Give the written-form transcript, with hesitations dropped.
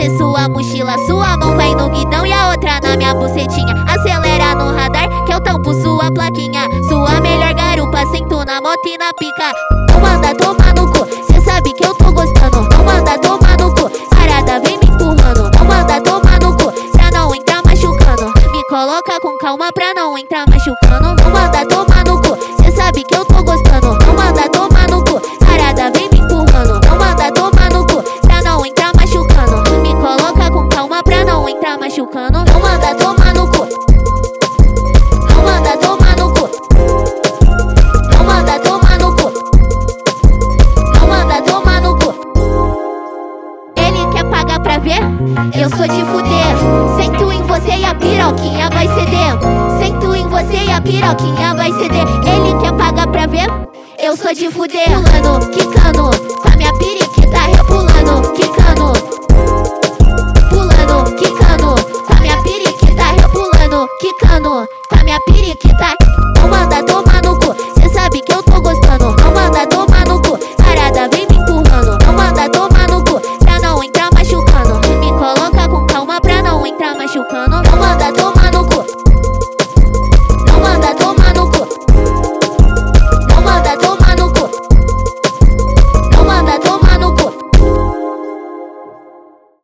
descer sua mochila. Sua mão vai no guidão e a outra na minha bucetinha. Acelera no radar que eu tampo sua plaquinha. Sua melhor garupa, sento na moto e na pica. Não manda tomar no cu, cê sabe que eu tô gostando. Não manda tomar no cu, sarada vem me empurrando. Não manda tomar no cu, pra não entrar machucando. Me coloca com calma pra não entrar machucando. Não manda tomar no cu, cê sabe que eu tô gostando. Não manda tomar no cu, sarada vem me empurrando. Não manda tomar no cu, pra não entrar machucando. Me coloca com calma pra não entrar machucando. Não manda tomar no cu, não manda tomar no cu, não manda tomar no cu, não manda tomar no cu. Ele quer pagar pra ver? Eu sou de fuder. Sento em você e a piroquinha vai ceder. Sento em você e a piroquinha vai ceder. Ele quer pagar pra ver? Eu sou de fuder. Pulando, quicando, com a minha periquita repulando, quicando. Pulando, quicando, com a minha periquita repulando, quicando. Com a minha periquita.